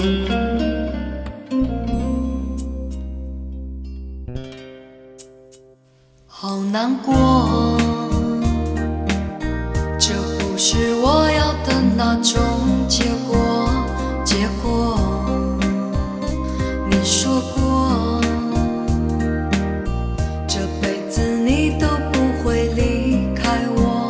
好难过，这不是我要的那种结果。你说过，这辈子你都不会离开我，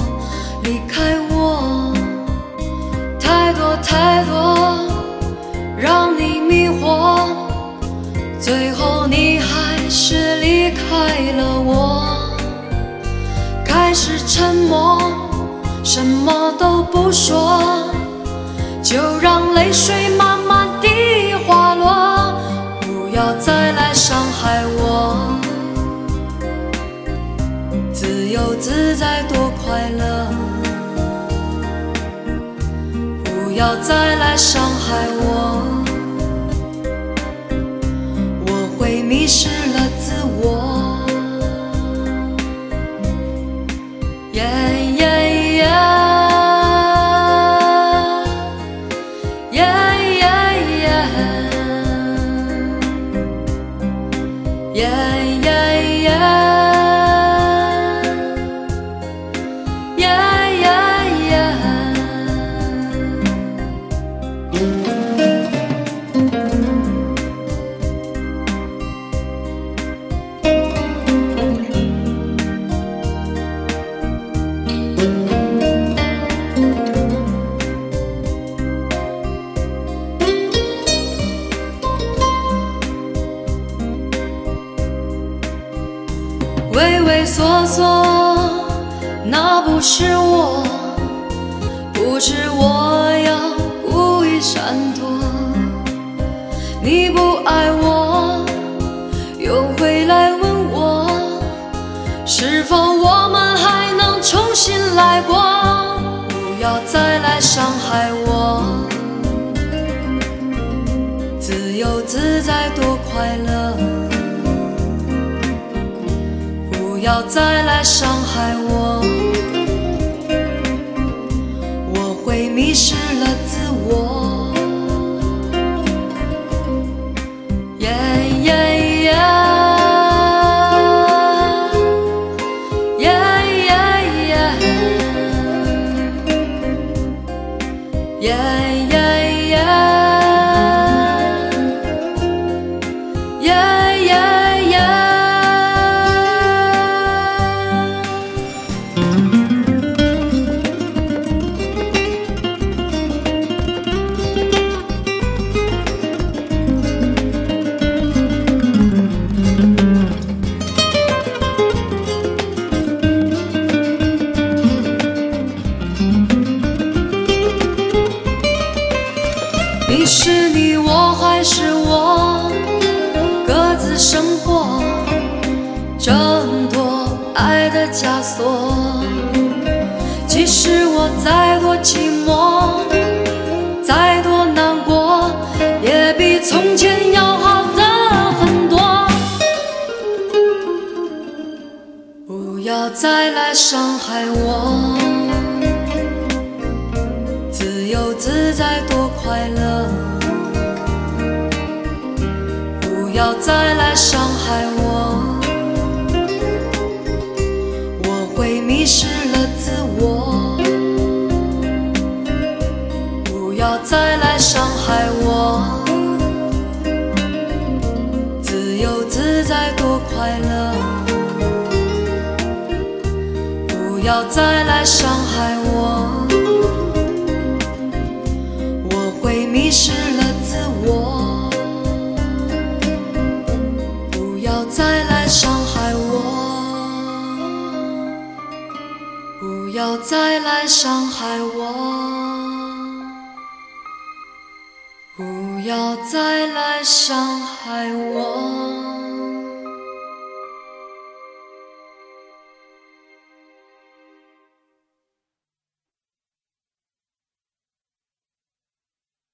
太多让你迷惑，最后你还是离开了我。开始沉默，什么都不说，就让泪水慢慢地滑落。不要再来伤害我，自由自在多快乐。不要再来伤害我，我会迷失了自我。畏畏缩缩，那不是我，不是我要故意闪躲。你不爱我，又回来问我，是否我们还能重新来过？不要再来伤害我，自由自在多快乐。不要再来伤害我，我会迷失了自我。你是你，我还是我，各自生活，挣脱爱的枷锁。即使我再多寂寞，再多难过，也比从前要好的很多。不要再来伤害我，自由自在多快乐。不要再来伤害我，我会迷失了自我。不要再来伤害我，自由自在多快乐。不要再来伤害我，我会迷失了自我。不要再来伤害我，不要再来伤害我，不要再来伤害我。